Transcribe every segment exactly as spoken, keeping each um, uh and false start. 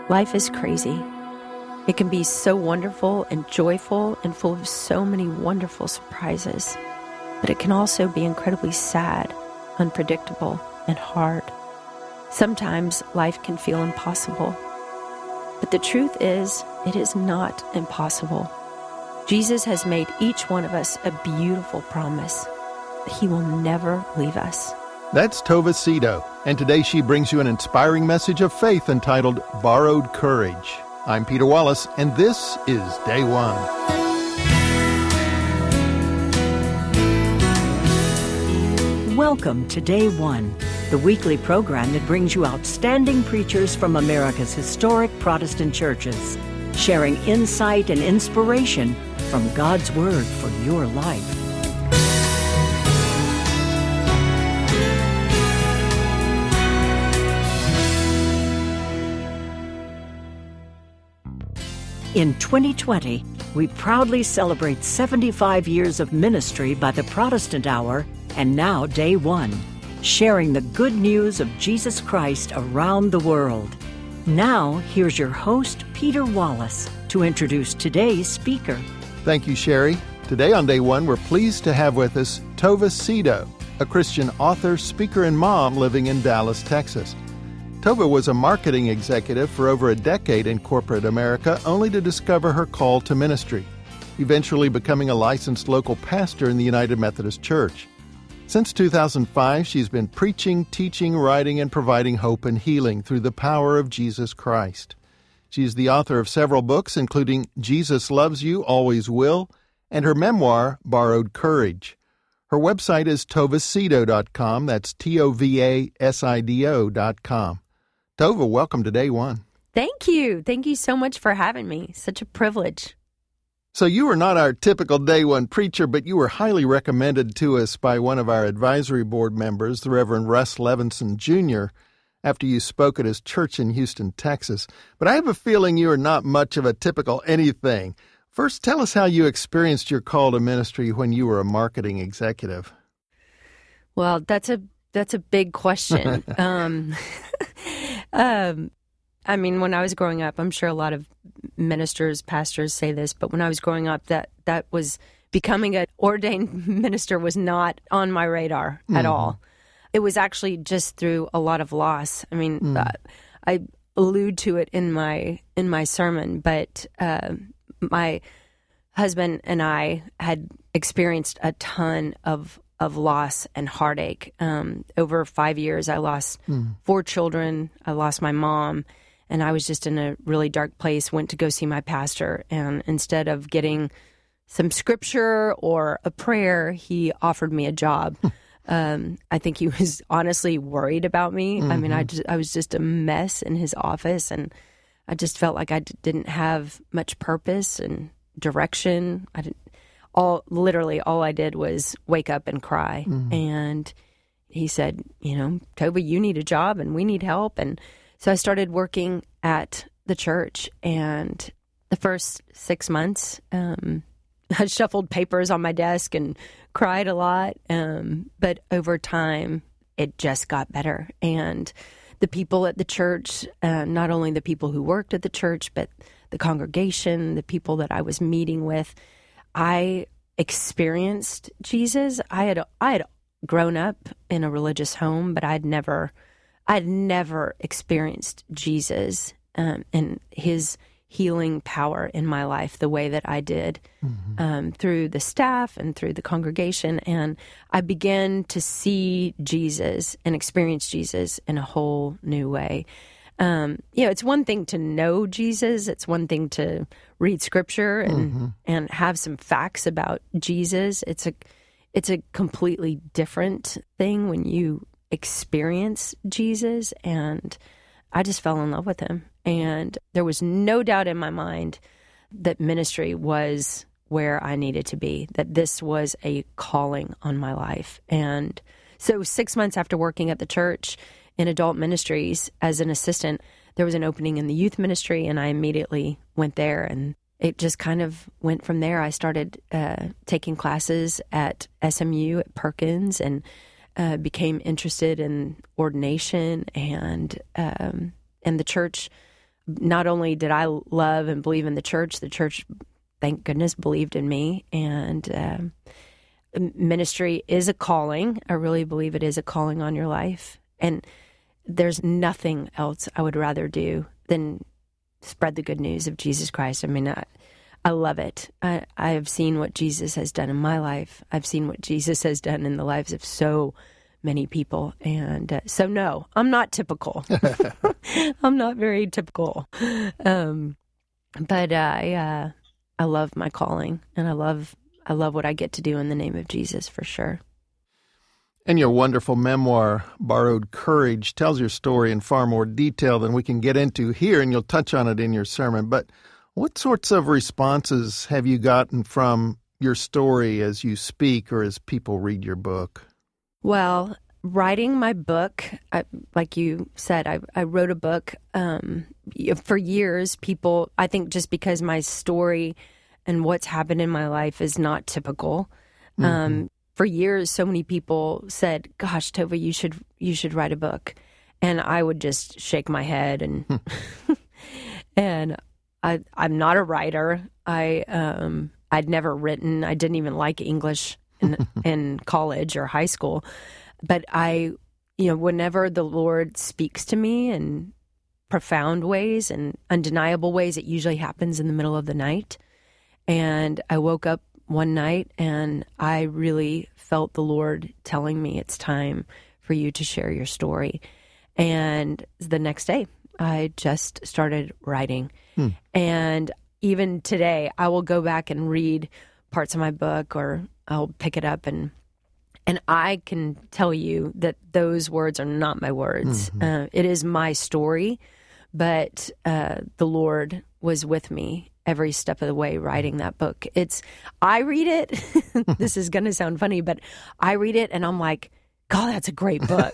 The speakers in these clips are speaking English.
Life is crazy. It can be so wonderful and joyful and full of so many wonderful surprises, but it can also be incredibly sad, unpredictable, and hard. Sometimes life can feel impossible, but the truth is, it is not impossible. Jesus has made each one of us a beautiful promise that He will never leave us. That's Tova Cito, and today she brings you an inspiring message of faith entitled Borrowed Courage. I'm Peter Wallace, and this is Day One. Welcome to Day One, the weekly program that brings you outstanding preachers from America's historic Protestant churches, sharing insight and inspiration from God's Word for your life. In twenty twenty, we proudly celebrate seventy-five years of ministry by the Protestant Hour and now Day One, sharing the good news of Jesus Christ around the world. Now, here's your host, Peter Wallace, to introduce today's speaker. Thank you, Sherry. Today on Day One, we're pleased to have with us Tova Cito, a Christian author, speaker, and mom living in Dallas, Texas. Tova was a marketing executive for over a decade in corporate America, only to discover her call to ministry, eventually becoming a licensed local pastor in the United Methodist Church. Since two thousand five, she's been preaching, teaching, writing, and providing hope and healing through the power of Jesus Christ. She's the author of several books, including Jesus Loves You, Always Will, and her memoir, Borrowed Courage. Her website is tova cito dot com. That's T O V A S I D O dot com. Tova, welcome to Day One. Thank you. Thank you so much for having me. Such a privilege. So you were not our typical Day One preacher, but you were highly recommended to us by one of our advisory board members, the Reverend Russ Levinson, Junior, after you spoke at his church in Houston, Texas. But I have a feeling you are not much of a typical anything. First, tell us how you experienced your call to ministry when you were a marketing executive. Well, that's a that's a big question. um, um, I mean, when I was growing up, I'm sure a lot of ministers, pastors say this, but when I was growing up, that that was becoming an ordained minister was not on my radar at mm. all. It was actually just through a lot of loss. I mean, mm. uh, I allude to it in my in my sermon, but uh, my husband and I had experienced a ton of of loss and heartache. Um, over five years, I lost mm. four children. I lost my mom, and I was just in a really dark place. Went to go see my pastor, and instead of getting some scripture or a prayer, he offered me a job. Um, I think he was honestly worried about me. Mm-hmm. I mean, I, just, I was just a mess in his office, and I just felt like I d- didn't have much purpose and direction. I didn't, all literally all I did was wake up and cry. Mm-hmm. And he said, you know, Tova, you need a job and we need help. And so I started working at the church, and the first six months, um, I shuffled papers on my desk and cried a lot. Um, but over time, it just got better. And the people at the church, uh, not only the people who worked at the church, but the congregation, the people that I was meeting with, I experienced Jesus. I had I had grown up in a religious home, but I'd never I'd never experienced Jesus um, and His healing power in my life the way that I did mm-hmm. um, through the staff and through the congregation. And I began to see Jesus and experience Jesus in a whole new way. Um, you know, it's one thing to know Jesus. It's one thing to read scripture and mm-hmm. and have some facts about Jesus. It's a it's a completely different thing when you experience Jesus. And I just fell in love with Him. And there was no doubt in my mind that ministry was where I needed to be, that this was a calling on my life. And so six months after working at the church in adult ministries as an assistant, there was an opening in the youth ministry, and I immediately went there, and it just kind of went from there. I started uh, taking classes at S M U, at Perkins, and uh, became interested in ordination, and um, and the church not only did I love and believe in the church, the church, thank goodness, believed in me. And um, ministry is a calling. I really believe it is a calling on your life. And there's nothing else I would rather do than spread the good news of Jesus Christ. I mean, I, I love it. I, I have seen what Jesus has done in my life. I've seen what Jesus has done in the lives of so many people. And uh, so, no, I'm not typical. I'm not very typical. Um, but I, uh, I love my calling, and I love, I love what I get to do in the name of Jesus, for sure. And your wonderful memoir, Borrowed Courage, tells your story in far more detail than we can get into here, and you'll touch on it in your sermon. But what sorts of responses have you gotten from your story as you speak or as people read your book? Well, writing my book, I, like you said, I, I wrote a book um, for years. People, I think just because my story and what's happened in my life is not typical. Mm-hmm. Um, for years, so many people said, "Gosh, Tova, you should you should write a book," and I would just shake my head and and I I'm not a writer. I um I'd never written. I didn't even like English in, in college or high school. But I, you know, whenever the Lord speaks to me in profound ways and undeniable ways, it usually happens in the middle of the night. And I woke up one night and I really felt the Lord telling me it's time for you to share your story. And the next day, I just started writing. Hmm. And even today, I will go back and read parts of my book, or I'll pick it up and and I can tell you that those words are not my words. Mm-hmm. Uh, it is my story, but uh, the Lord was with me every step of the way writing that book. It's, I read it, this is going to sound funny, but I read it and I'm like, God, that's a great book.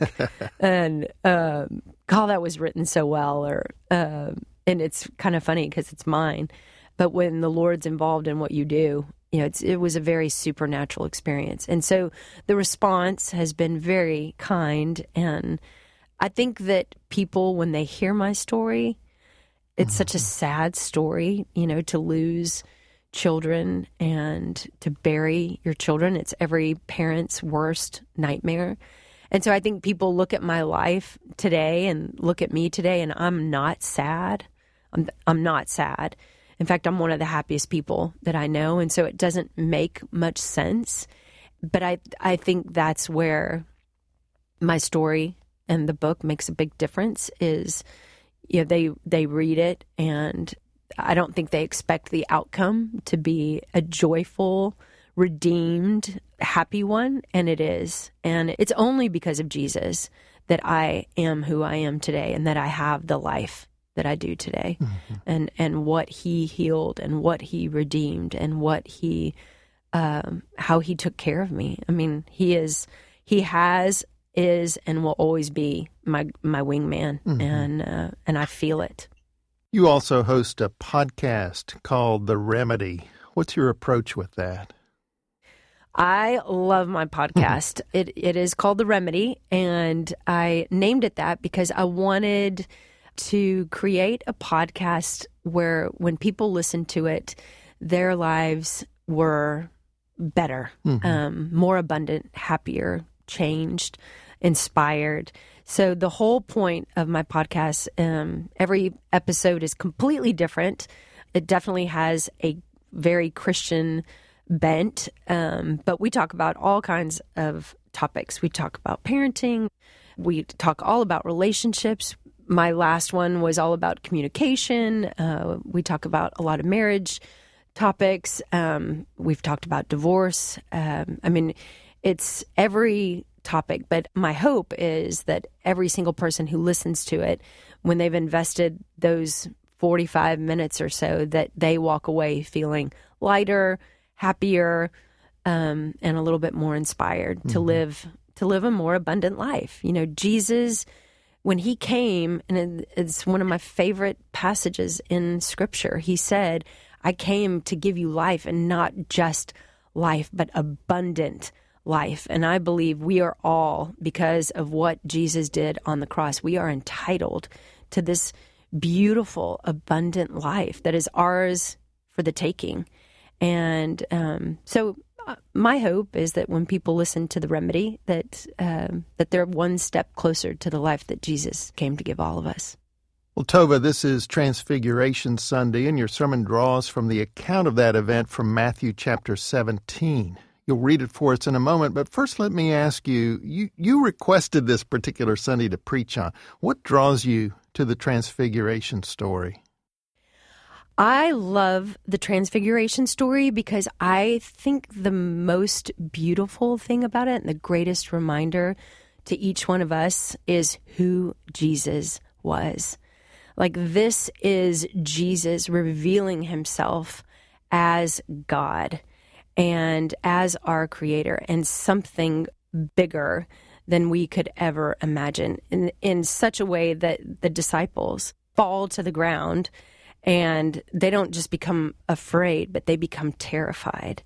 and um, God, that was written so well. Or uh, and it's kind of funny because it's mine. But when the Lord's involved in what you do, you know, it's, it was a very supernatural experience. And so the response has been very kind. And I think that people, when they hear my story, it's mm-hmm. such a sad story, you know, to lose children and to bury your children. It's every parent's worst nightmare. And so I think people look at my life today and look at me today, and I'm not sad. I'm, I'm not sad. In fact, I'm one of the happiest people that I know, and so it doesn't make much sense. But I I think that's where my story and the book makes a big difference is, you know, they, they read it, and I don't think they expect the outcome to be a joyful, redeemed, happy one, and it is. And it's only because of Jesus that I am who I am today and that I have the life that I do today, mm-hmm. and and what he healed and what he redeemed and what he, um, how he took care of me. I mean, he is, he has, is, and will always be my my wingman, mm-hmm. and uh, and I feel it. You also host a podcast called The Remedy. What's your approach with that? I love my podcast. it it is called The Remedy, and I named it that because I wanted to create a podcast where when people listen to it, their lives were better, mm-hmm. um, more abundant, happier, changed, inspired. So the whole point of my podcast, um, every episode is completely different. It definitely has a very Christian bent, um, but we talk about all kinds of topics. We talk about parenting. We talk all about relationships. My last one was all about communication. Uh, we talk about a lot of marriage topics. Um, we've talked about divorce. Um, I mean, it's every topic, but my hope is that every single person who listens to it, when they've invested those forty-five minutes or so, that they walk away feeling lighter, happier, um, and a little bit more inspired mm-hmm. to live to live a more abundant life. You know, Jesus, when he came, and it's one of my favorite passages in Scripture, he said, I came to give you life, and not just life, but abundant life. And I believe we are all, because of what Jesus did on the cross, we are entitled to this beautiful, abundant life that is ours for the taking. And um, so uh, my hope is that when people listen to The Remedy, that um, that they're one step closer to the life that Jesus came to give all of us. Well, Tova, this is Transfiguration Sunday, and your sermon draws from the account of that event from Matthew chapter seventeen. You'll read it for us in a moment, but first let me ask you, you, you requested this particular Sunday to preach on. What draws you to the Transfiguration story? I love the Transfiguration story because I think the most beautiful thing about it and the greatest reminder to each one of us is who Jesus was. Like, this is Jesus revealing himself as God and as our creator and something bigger than we could ever imagine, in, in such a way that the disciples fall to the ground and they don't just become afraid, but they become terrified.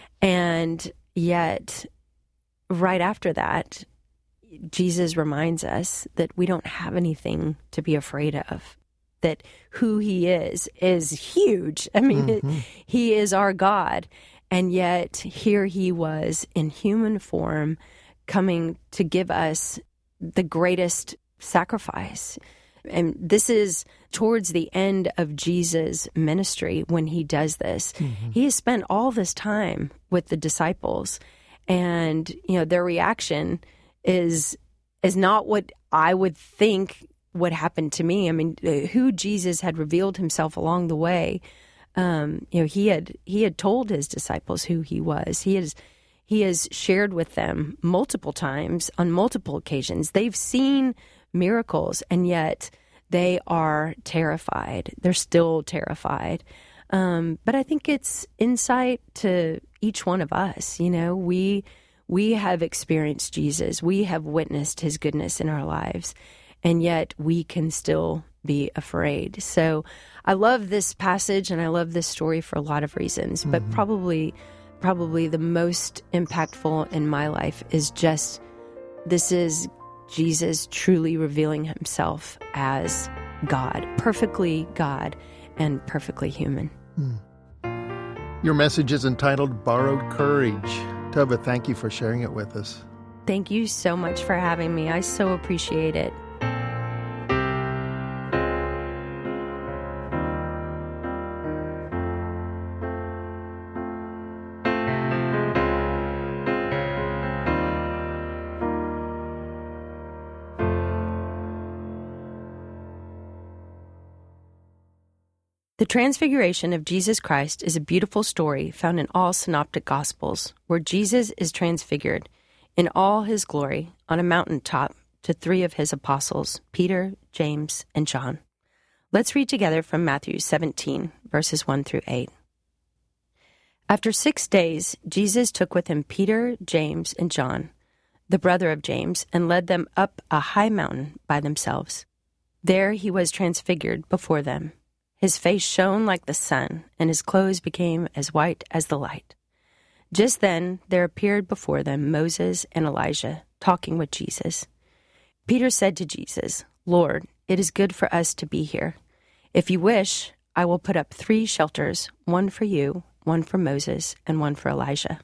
And yet, right after that, Jesus reminds us that we don't have anything to be afraid of, that who he is is huge. I mean, mm-hmm. it, he is our God. And yet, here he was in human form, coming to give us the greatest sacrifice. And this is towards the end of Jesus' ministry when he does this. Mm-hmm. He has spent all this time with the disciples, and you know their reaction is is not what I would think would happen to me. I mean, who Jesus had revealed himself along the way. Um, you know, he had he had told his disciples who he was. He has he has shared with them multiple times on multiple occasions. They've seen miracles, and yet they are terrified. They're still terrified. Um, but I think it's insight to each one of us. You know, we we have experienced Jesus. We have witnessed his goodness in our lives, and yet we can still be afraid. So I love this passage and I love this story for a lot of reasons, but mm-hmm. probably probably the most impactful in my life is just this is Jesus truly revealing himself as God, perfectly God and perfectly human. Mm. Your message is entitled Borrowed Courage. Tova, thank you for sharing it with us. Thank you so much for having me. I so appreciate it. The Transfiguration of Jesus Christ is a beautiful story found in all synoptic Gospels, where Jesus is transfigured in all his glory on a mountaintop to three of his apostles, Peter, James, and John. Let's read together from Matthew seventeen, verses one through eight. After six days, Jesus took with him Peter, James, and John, the brother of James, and led them up a high mountain by themselves. There he was transfigured before them. His face shone like the sun, and his clothes became as white as the light. Just then there appeared before them Moses and Elijah, talking with Jesus. Peter said to Jesus, "Lord, it is good for us to be here. If you wish, I will put up three shelters, one for you, one for Moses, and one for Elijah."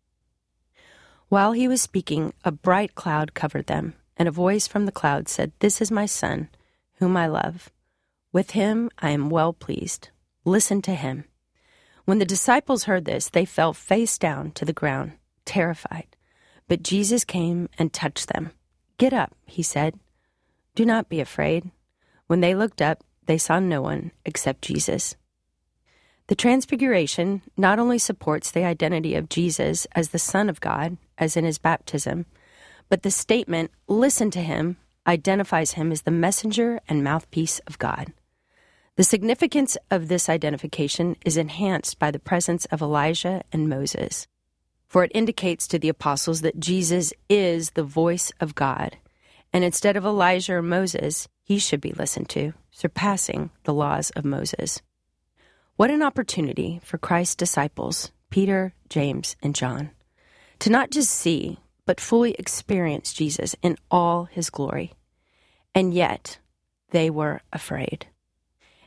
While he was speaking, a bright cloud covered them, and a voice from the cloud said, "This is my son, whom I love. With him I am well pleased. Listen to him." When the disciples heard this, they fell face down to the ground, terrified. But Jesus came and touched them. "Get up," he said. "Do not be afraid." When they looked up, they saw no one except Jesus. The Transfiguration not only supports the identity of Jesus as the Son of God, as in his baptism, but the statement, "Listen to him," identifies him as the messenger and mouthpiece of God. The significance of this identification is enhanced by the presence of Elijah and Moses, for it indicates to the apostles that Jesus is the voice of God, and instead of Elijah or Moses, he should be listened to, surpassing the laws of Moses. What an opportunity for Christ's disciples, Peter, James, and John, to not just see, but fully experience Jesus in all his glory. And yet, they were afraid.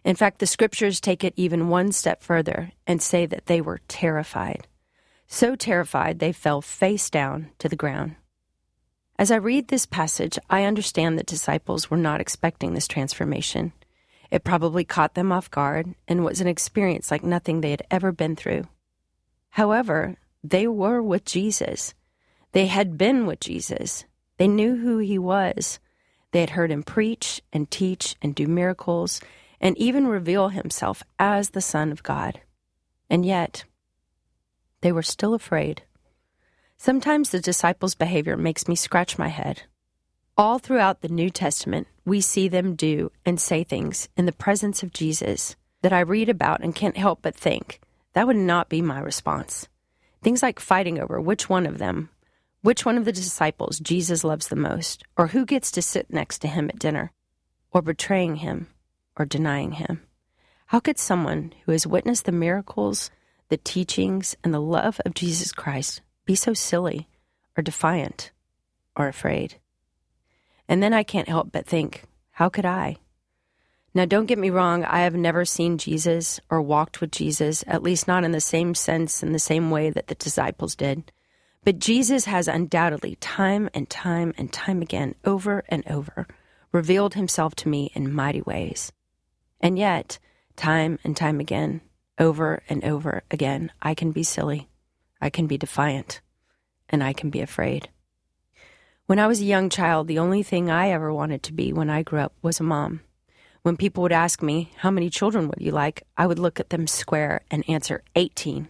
In fact, the scriptures take it even one step further and say that they were terrified. So terrified they fell face down to the ground. As I read this passage, I understand the disciples were not expecting this transformation. It probably caught them off guard and was an experience like nothing they had ever been through. However, they were with Jesus. They had been with Jesus. They knew who he was. They had heard him preach and teach and do miracles and even reveal himself as the Son of God. And yet, they were still afraid. Sometimes the disciples' behavior makes me scratch my head. All throughout the New Testament, we see them do and say things in the presence of Jesus that I read about and can't help but think, that would not be my response. Things like fighting over which one of them, which one of the disciples Jesus loves the most, or who gets to sit next to him at dinner, or betraying him, or denying him. How could someone who has witnessed the miracles, the teachings, and the love of Jesus Christ be so silly, or defiant, or afraid? And then I can't help but think, how could I? Now, don't get me wrong, I have never seen Jesus or walked with Jesus, at least not in the same sense, in the same way that the disciples did. But Jesus has undoubtedly, time and time and time again, over and over, revealed himself to me in mighty ways. And yet, time and time again, over and over again, I can be silly, I can be defiant, and I can be afraid. When I was a young child, the only thing I ever wanted to be when I grew up was a mom. When people would ask me, how many children would you like? I would look at them square and answer, eighteen.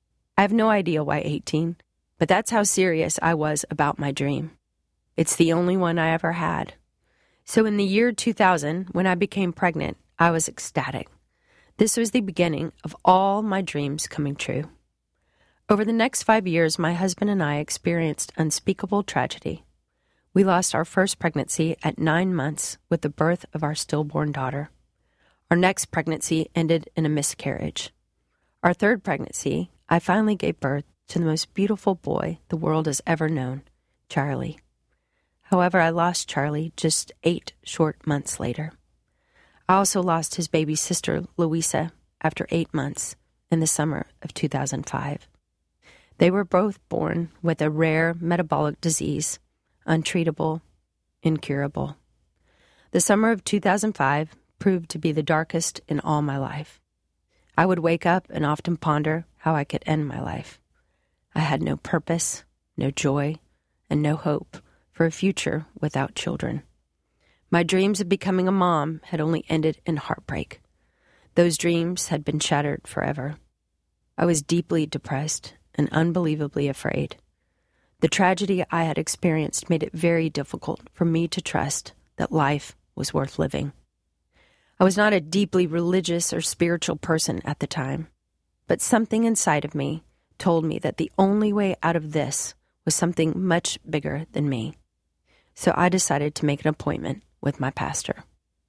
I have no idea why eighteen, but that's how serious I was about my dream. It's the only one I ever had. So in the year two thousand, when I became pregnant, I was ecstatic. This was the beginning of all my dreams coming true. Over the next five years, my husband and I experienced unspeakable tragedy. We lost our first pregnancy at nine months with the birth of our stillborn daughter. Our next pregnancy ended in a miscarriage. Our third pregnancy, I finally gave birth to the most beautiful boy the world has ever known, Charlie. However, I lost Charlie just eight short months later. I also lost his baby sister, Louisa, after eight months in the summer of two thousand five. They were both born with a rare metabolic disease, untreatable, incurable. The summer of two thousand five proved to be the darkest in all my life. I would wake up and often ponder how I could end my life. I had no purpose, no joy, and no hope for a future without children. My dreams of becoming a mom had only ended in heartbreak. Those dreams had been shattered forever. I was deeply depressed and unbelievably afraid. The tragedy I had experienced made it very difficult for me to trust that life was worth living. I was not a deeply religious or spiritual person at the time, but something inside of me told me that the only way out of this was something much bigger than me. So I decided to make an appointment with my pastor.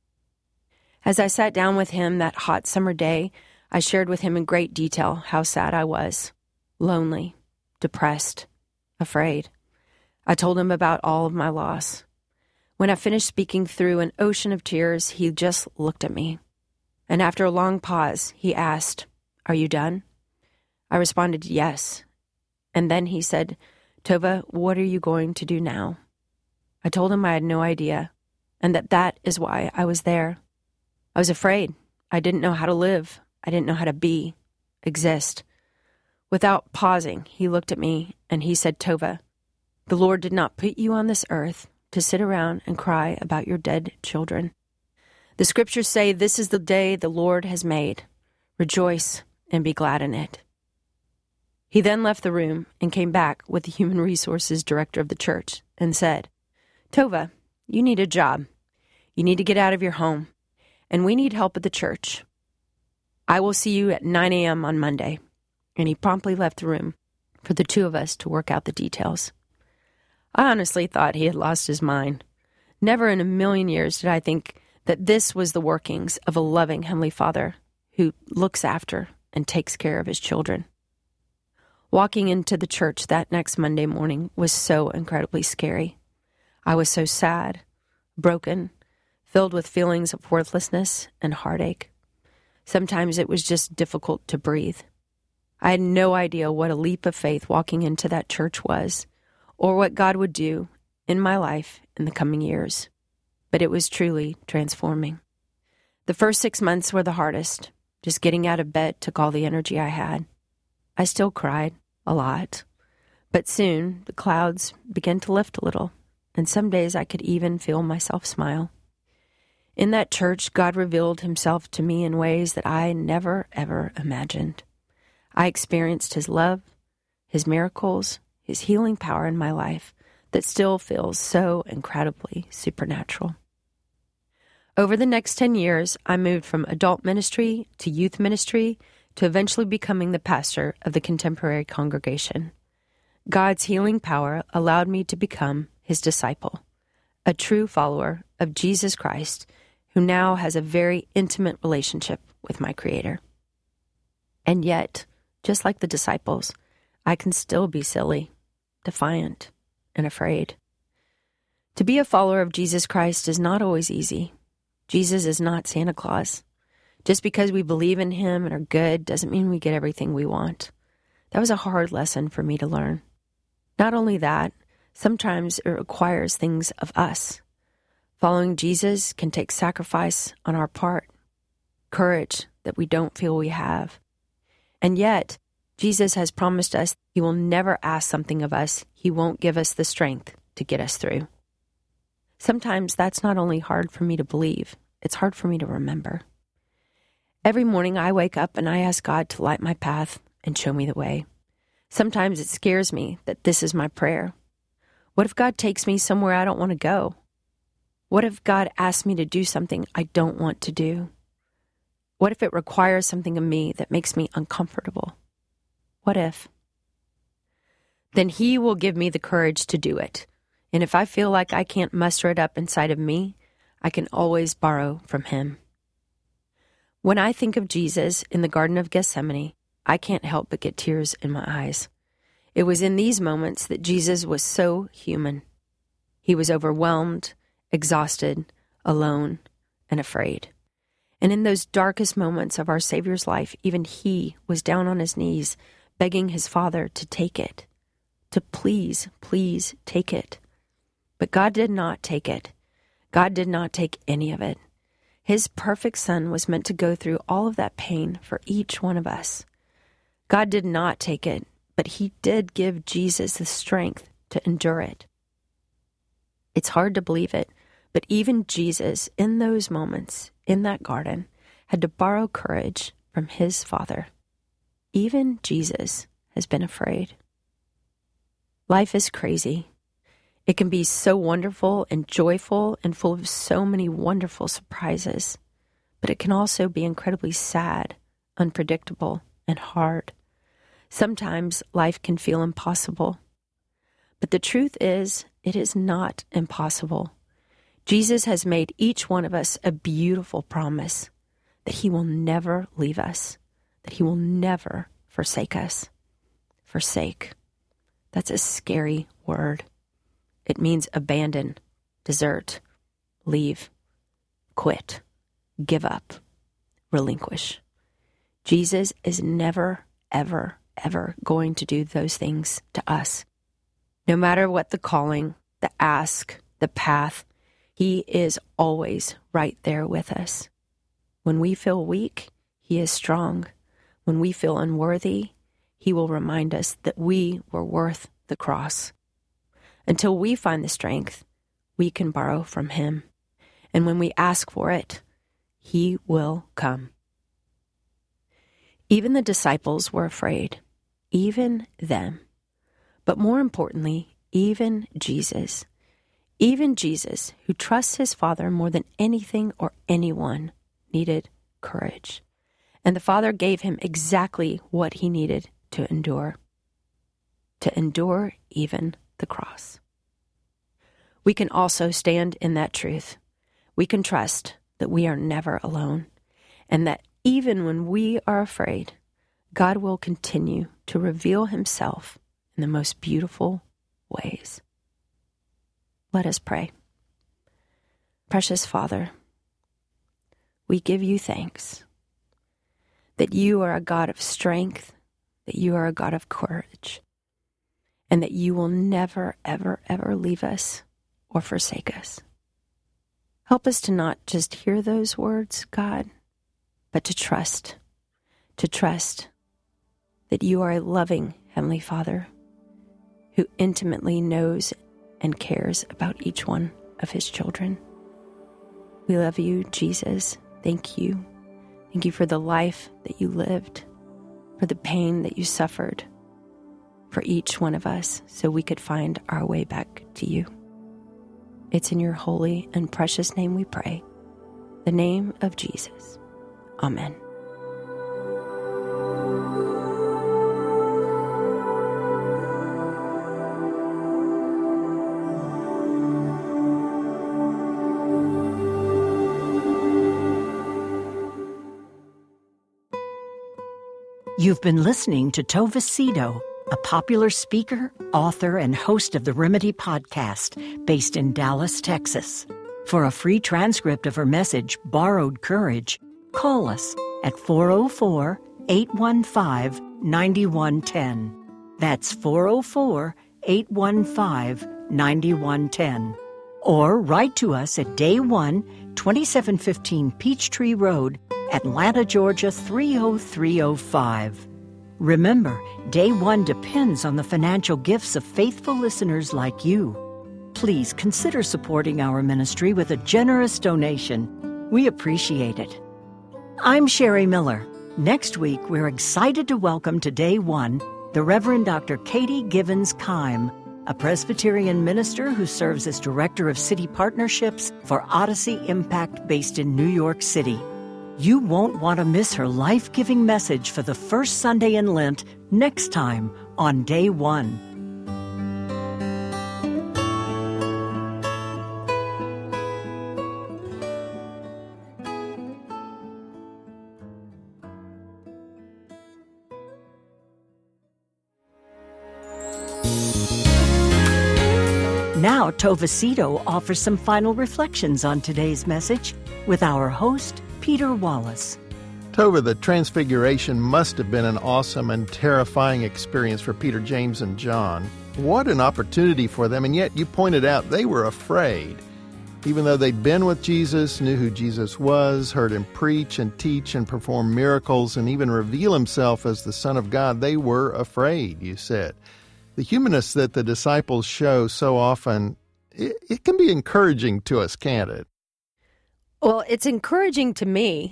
As I sat down with him that hot summer day, I shared with him in great detail how sad I was, lonely, depressed, afraid. I told him about all of my loss. When I finished speaking through an ocean of tears, he just looked at me. And after a long pause, he asked, "Are you done?" I responded, "Yes." And then he said, "Tova, what are you going to do now?" I told him I had no idea, and that that is why I was there. I was afraid. I didn't know how to live. I didn't know how to be, exist. Without pausing, he looked at me and he said, "Tova, the Lord did not put you on this earth to sit around and cry about your dead children. The scriptures say this is the day the Lord has made. Rejoice and be glad in it." He then left the room and came back with the human resources director of the church and said, "Tova, you need a job. You need to get out of your home, and we need help at the church. I will see you at nine a.m. on Monday." And he promptly left the room for the two of us to work out the details. I honestly thought he had lost his mind. Never in a million years did I think that this was the workings of a loving Heavenly Father who looks after and takes care of his children. Walking into the church that next Monday morning was so incredibly scary. I was so sad, broken, filled with feelings of worthlessness and heartache. Sometimes it was just difficult to breathe. I had no idea what a leap of faith walking into that church was, or what God would do in my life in the coming years. But it was truly transforming. The first six months were the hardest. Just getting out of bed took all the energy I had. I still cried a lot. But soon the clouds began to lift a little, and some days I could even feel myself smile. In that church, God revealed himself to me in ways that I never, ever imagined. I experienced his love, his miracles, his healing power in my life that still feels so incredibly supernatural. Over the next ten years, I moved from adult ministry to youth ministry to eventually becoming the pastor of the contemporary congregation. God's healing power allowed me to become his disciple, a true follower of Jesus Christ, who now has a very intimate relationship with my Creator. And yet, just like the disciples, I can still be silly, defiant, and afraid. To be a follower of Jesus Christ is not always easy. Jesus is not Santa Claus. Just because we believe in him and are good doesn't mean we get everything we want. That was a hard lesson for me to learn. Not only that, sometimes it requires things of us. Following Jesus can take sacrifice on our part, courage that we don't feel we have. And yet, Jesus has promised us he will never ask something of us he won't give us the strength to get us through. Sometimes that's not only hard for me to believe, it's hard for me to remember. Every morning I wake up and I ask God to light my path and show me the way. Sometimes it scares me that this is my prayer. What if God takes me somewhere I don't want to go? What if God asks me to do something I don't want to do? What if it requires something of me that makes me uncomfortable? What if? Then he will give me the courage to do it. And if I feel like I can't muster it up inside of me, I can always borrow from him. When I think of Jesus in the Garden of Gethsemane, I can't help but get tears in my eyes. It was in these moments that Jesus was so human. He was overwhelmed, exhausted, alone, and afraid. And in those darkest moments of our Savior's life, even he was down on his knees, begging his Father to take it, to please, please take it. But God did not take it. God did not take any of it. His perfect Son was meant to go through all of that pain for each one of us. God did not take it, but he did give Jesus the strength to endure it. It's hard to believe it, but even Jesus, in those moments, in that garden, had to borrow courage from his Father. Even Jesus has been afraid. Life is crazy. It can be so wonderful and joyful and full of so many wonderful surprises, but it can also be incredibly sad, unpredictable, and hard. Sometimes life can feel impossible. But the truth is, it is not impossible. Jesus has made each one of us a beautiful promise that he will never leave us, that he will never forsake us. Forsake. That's a scary word. It means abandon, desert, leave, quit, give up, relinquish. Jesus is never, ever, ever going to do those things to us. No matter what the calling, the ask, the path, he is always right there with us. When we feel weak, he is strong. When we feel unworthy, he will remind us that we were worth the cross. Until we find the strength, we can borrow from him. And when we ask for it, he will come. Even the disciples were afraid. Even them. But more importantly, even Jesus. Even Jesus, who trusts his Father more than anything or anyone, needed courage. And the Father gave him exactly what he needed to endure. To endure even the cross. We can also stand in that truth. We can trust that we are never alone, and that even when we are afraid, God will continue to reveal himself in the most beautiful ways. Let us pray. Precious Father, we give you thanks. that you are a God of strength, that you are a God of courage, and that you will never, ever, ever leave us or forsake us. Help us to not just hear those words, God, but to trust, to trust that you are a loving Heavenly Father who intimately knows and cares about each one of his children. We love you, Jesus. Thank you. Thank you for the life that you lived, for the pain that you suffered, for each one of us, so we could find our way back to you. It's in your holy and precious name we pray, the name of Jesus. Amen. You've been listening to Tova Sido, a popular speaker, author, and host of the Remedy podcast based in Dallas, Texas. For a free transcript of her message, Borrowed Courage, call us at four oh four, eight one five, nine one one zero. That's four oh four, eight one five, nine one one zero. Or write to us at Day One, twenty-seven fifteen Peachtree Road, Atlanta, Georgia three oh three oh five. Remember, Day One depends on the financial gifts of faithful listeners like you. Please consider supporting our ministry with a generous donation. We appreciate it. I'm Sherry Miller. Next week, we're excited to welcome to Day One the Reverend Doctor Katie Givens Keim, a Presbyterian minister who serves as Director of City Partnerships for Odyssey Impact based in New York City. You won't want to miss her life-giving message for the first Sunday in Lent next time on Day One. Now, Tova Sido offers some final reflections on today's message with our host, Peter Wallace. Tova, the Transfiguration must have been an awesome and terrifying experience for Peter, James, and John. What an opportunity for them, and yet you pointed out they were afraid. Even though they'd been with Jesus, knew who Jesus was, heard him preach and teach and perform miracles and even reveal himself as the Son of God, they were afraid, you said. The humanness that the disciples show so often, it, it can be encouraging to us, can't it? Well, it's encouraging to me.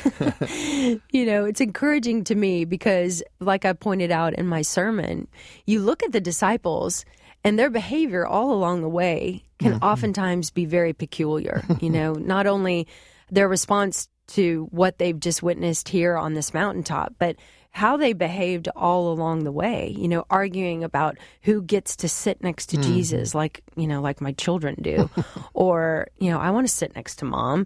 You know, it's encouraging to me because, like I pointed out in my sermon, you look at the disciples and their behavior all along the way can mm-hmm. oftentimes be very peculiar. You know, not only their response to what they've just witnessed here on this mountaintop, but how they behaved all along the way, you know, arguing about who gets to sit next to mm. Jesus, like, you know, like my children do, or, you know, I want to sit next to mom,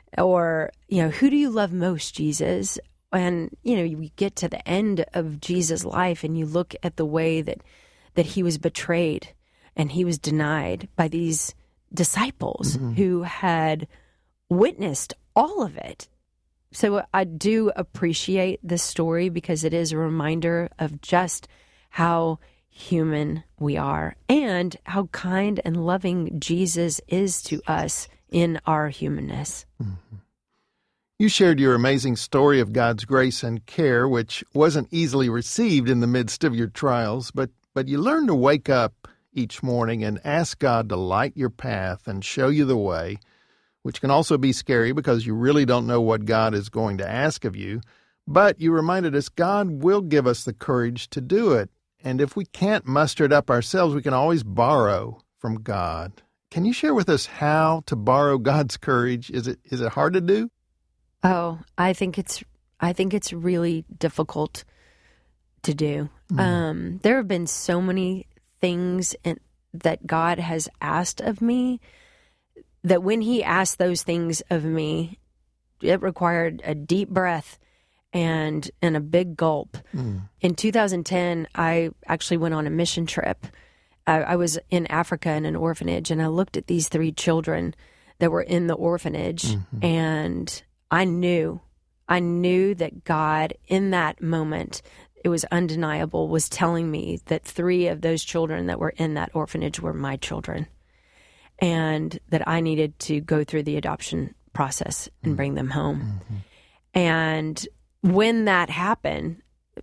or, you know, who do you love most, Jesus? And, you know, you get to the end of Jesus' life and you look at the way that, that he was betrayed and he was denied by these disciples mm-hmm. who had witnessed all of it. So I do appreciate this story because it is a reminder of just how human we are and how kind and loving Jesus is to us in our humanness. Mm-hmm. You shared your amazing story of God's grace and care, which wasn't easily received in the midst of your trials, but, but you learned to wake up each morning and ask God to light your path and show you the way, which can also be scary because you really don't know what God is going to ask of you. But you reminded us God will give us the courage to do it. And if we can't muster it up ourselves, we can always borrow from God. Can you share with us how to borrow God's courage? Is it is it hard to do? Oh, I think it's I think it's really difficult to do. Mm. Um, there have been so many things in, that God has asked of me that when he asked those things of me, it required a deep breath and and a big gulp. Mm. In two thousand ten, I actually went on a mission trip. I, I was in Africa in an orphanage, and I looked at these three children that were in the orphanage, mm-hmm. and I knew, I knew that God, in that moment, it was undeniable, was telling me that three of those children that were in that orphanage were my children, and that I needed to go through the adoption process and bring them home. Mm-hmm. And when that happened,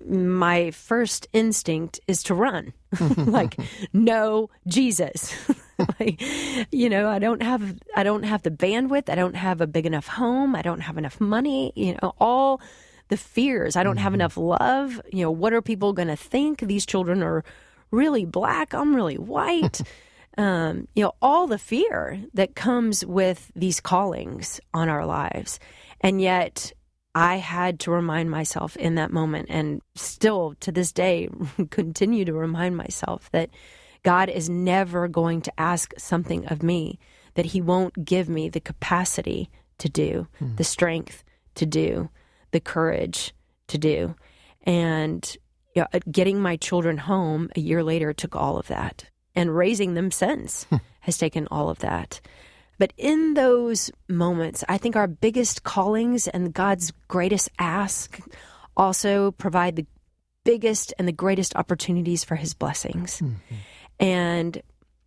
my first instinct is to run. Like, no, Jesus. Like, you know, I don't have I don't have the bandwidth. I don't have a big enough home. I don't have enough money. You know, all the fears. I don't have enough love. You know, what are people going to think? These children are really black. I'm really white. um, you know, all the fear that comes with these callings on our lives. And yet I had to remind myself in that moment, and still to this day continue to remind myself, that God is never going to ask something of me that he won't give me the capacity to do, hmm. the strength to do, the courage to do. And you know, getting my children home a year later took all of that. And raising them since has taken all of that. But in those moments, I think our biggest callings and God's greatest ask also provide the biggest and the greatest opportunities for his blessings. Mm-hmm. And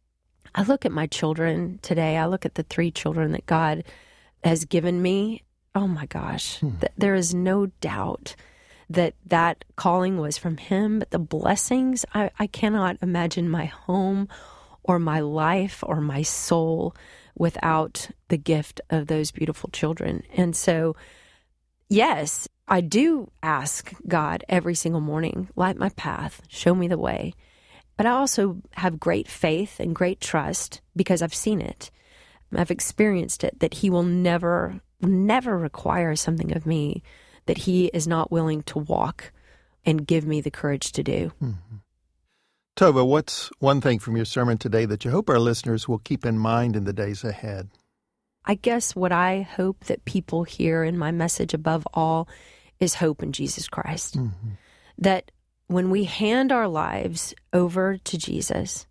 I look at my children today, I look at the three children that God has given me. Oh my gosh, hmm. th- there is no doubt that that calling was from him, but the blessings, I, I cannot imagine my home or my life or my soul without the gift of those beautiful children. And so, yes, I do ask God every single morning, light my path, show me the way. But I also have great faith and great trust because I've seen it. I've experienced it, that he will never, never require something of me that he is not willing to walk and give me the courage to do. Mm-hmm. Tova, what's one thing from your sermon today that you hope our listeners will keep in mind in the days ahead? I guess what I hope that people hear in my message above all is hope in Jesus Christ. Mm-hmm. That when we hand our lives over to Jesus,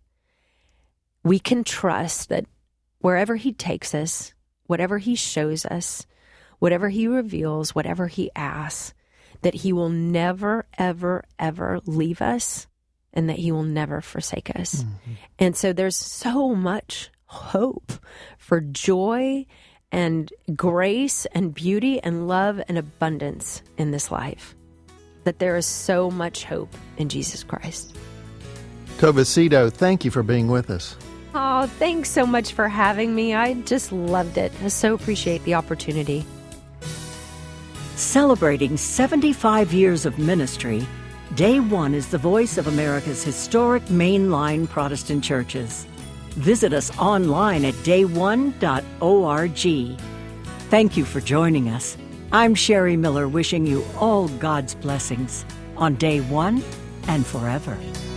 we can trust that wherever he takes us, whatever he shows us, whatever he reveals, whatever he asks, that he will never, ever, ever leave us, and that he will never forsake us. Mm-hmm. And so there's so much hope for joy and grace and beauty and love and abundance in this life, that there is so much hope in Jesus Christ. Tova Sido, thank you for being with us. Oh, thanks so much for having me. I just loved it. I so appreciate the opportunity. Celebrating seventy-five years of ministry, Day One is the voice of America's historic mainline Protestant churches. Visit us online at day one dot org. Thank you for joining us. I'm Sherry Miller, wishing you all God's blessings on Day One and forever.